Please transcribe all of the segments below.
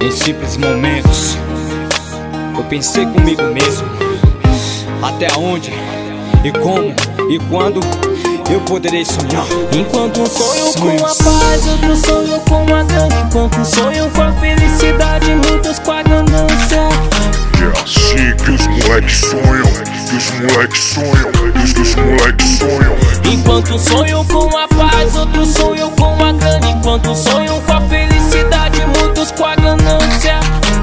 Em simples momentos eu pensei comigo mesmo, até onde e como e quando eu poderei sonhar. Enquanto um sonho com a paz, outro sonho com a grana. Enquanto um sonho com a felicidade, muitos com a ganância. É assim que os moleques sonham, que os moleques sonham, que os moleques sonham. Enquanto um sonho com a paz, outro sonho com a grana. Enquanto um sonho com a felicidade, muitos com a ganância.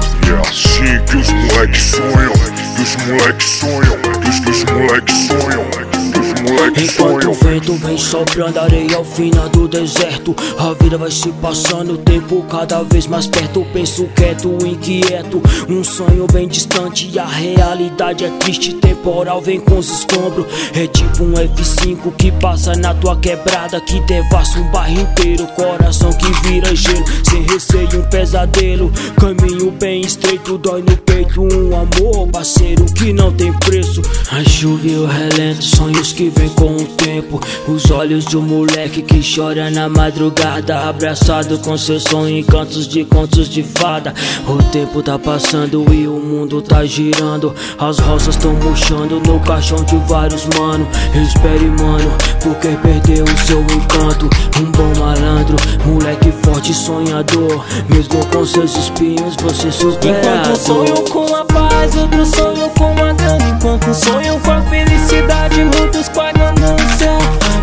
É assim que os moleques sonham, que os moleques sonham, que os moleques sonham. Enquanto o vento vem soprando areia ao final do deserto, a vida vai se passando, o tempo cada vez mais perto. Penso quieto, inquieto, um sonho bem distante e a realidade é triste, temporal vem com os escombros. É tipo um F5 que passa na tua quebrada, que devasta um bairro inteiro, coração que vira gelo, sem receio um pesadelo, caminho bem estreito, dói no peito, um amor parceiro que não tem preço. A chuva e o relento, sonhos que vem com o tempo, os olhos de um moleque que chora na madrugada, abraçado com seu sonho em cantos de contos de fada. O tempo tá passando e o mundo tá girando, as roças tão murchando no caixão de vários mano. Espere mano, porque perdeu o seu encanto. Um bom malandro, moleque forte sonhador, mesmo com seus espinhos você superado. Enquanto um sonho com a paz, outro sonho com a grana. Enquanto um sonho com a felicidade, muitos com a ganância.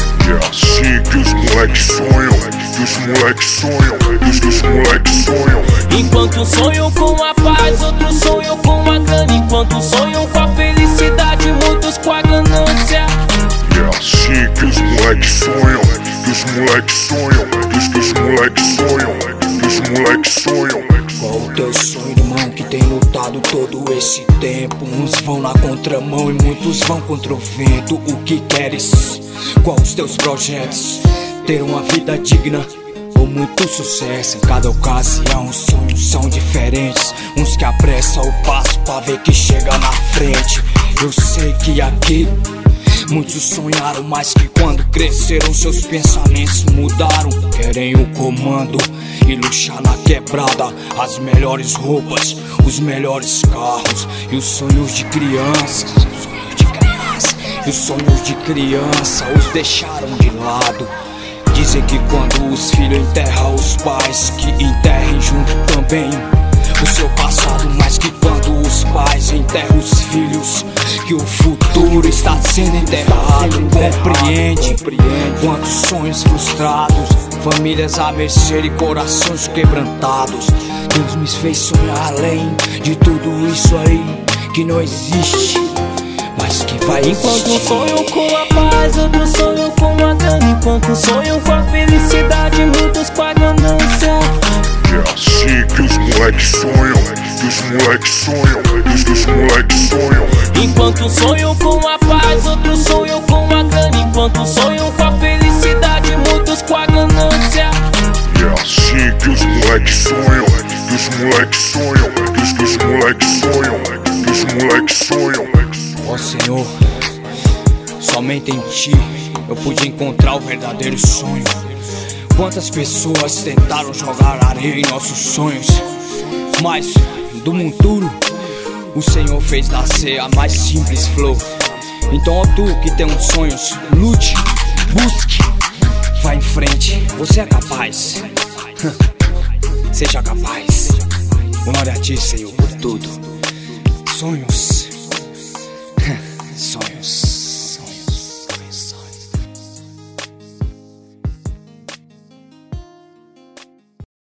É assim que os moleques sonham, que os moleques sonham, que os moleques sonham. Enquanto um sonho com a paz, outro sonho com a grana. Enquanto um sonho com a felicidade, muitos com a ganância. É assim que os moleques sonham, que os moleques sonham, que os moleques sonham, que os moleques sonham. Qual o teu sonho, irmão, que tem lutado todo esse tempo? Uns vão na contramão e muitos vão contra o vento. O que queres? Qual os teus projetos? Ter uma vida digna ou muito sucesso? Em cada ocasião os sonhos são diferentes, uns que apressam o passo pra ver que chega na frente. Eu sei que aqui muitos sonharam, mas que quando cresceram seus pensamentos mudaram. Querem o comando e luxar na quebrada, as melhores roupas, os melhores carros e os sonhos de criança. E os sonhos de criança os deixaram de lado. Dizem que quando os filhos enterram os pais, que enterrem junto também o seu passado, mas que quando os pais enterram os filhos, que o futuro está sendo enterrado. Compreende quantos sonhos frustrados, famílias à mercê e corações quebrantados. Deus me fez sonhar além de tudo isso aí que não existe, mas que vai existir. Enquanto um sonho com a paz, outro sonho com a grana. Enquanto um sonho com a felicidade, muitos com a ganância. É assim que os moleques sonham, que os moleques sonham, que os moleques sonham. Enquanto um sonho com a paz, outro sonho com a grana. Enquanto um sonho com a felicidade, muitos com a ganância. É assim que os moleques sonham, que os moleques sonham, que os moleques sonham, que os moleques sonham. Ó Senhor, somente em Ti eu pude encontrar o verdadeiro sonho. Quantas pessoas tentaram jogar areia em nossos sonhos, mas do monturo o Senhor fez nascer a mais simples flor. Então ó tu que tem uns sonhos, lute, busque, vá em frente, você é capaz. Seja capaz. Glória a Ti, Senhor, por tudo. Sonhos, sonhos.